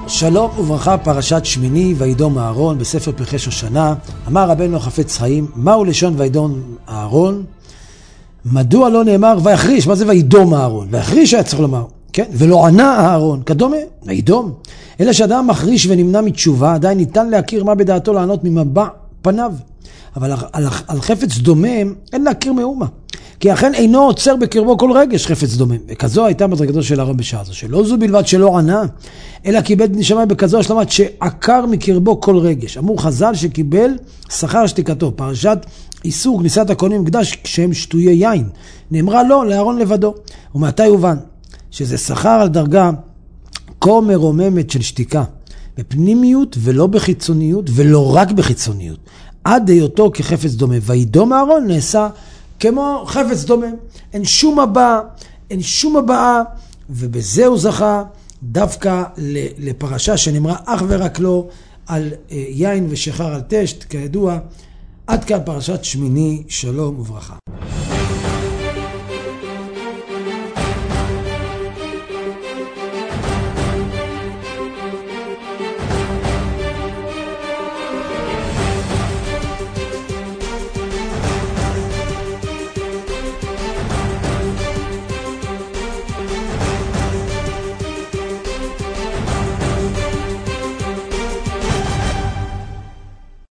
שלום וברכה, פרשת שמיני, וידום אהרון, בספר פרחי שושנה. אמר רבנו חפץ חיים, מהו לשון וידום אהרון? מדוע לא נאמר ויחריש? מה זה וידום אהרון? ויחריש היה צריך לומר, כן? ולא ענה אהרון, כדומה, וידום. אלא שאדם מחריש ונמנע מתשובה, עדיין ניתן להכיר מה בדעתו לענות ממבע פניו. אבל על חפץ דומם אין להכיר מאומה. כי אכן אינו עוצר בקרבו כל רגש חפץ דומם. וכזו הייתה מדרגתו של אהרון בשעה זו. שלא זו בלבד שלא ענה, אלא קיבל בני שמאי בכזו השלמת שעקר מקרבו כל רגש. אמור חז"ל שקיבל שכר שתיקתו. פרשת איסור כניסת הכהנים מקדש כשהם שטויי יין. נאמרה לו לאהרון לבדו. ומעתה יובן שזה שכר על דרגה כה מרוממת של שתיקה. בפנימיות ולא בחיצוניות ולא רק בחיצוניות. עד היותו כחפץ דומם. וידום אהרון נעשה כמו חפץ דומם. אין שום הבאה, אין שום הבאה, ובזה הוא זכה דווקא לפרשה שנאמרה אך ורק לו על יין ושחר על תשת, כידוע. עד כאן פרשת שמיני, שלום וברכה.